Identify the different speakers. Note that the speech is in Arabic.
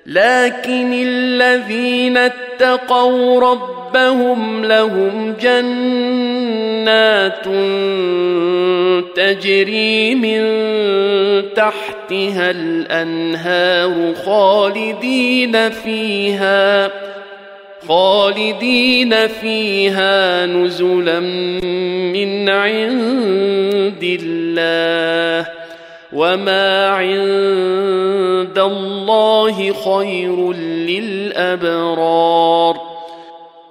Speaker 1: لكن الذين اتقوا ربهم لهم جنات تجري من تحتها الأنهار خالدين فيها نزلا من عند الله وما عند الله خير للأبرار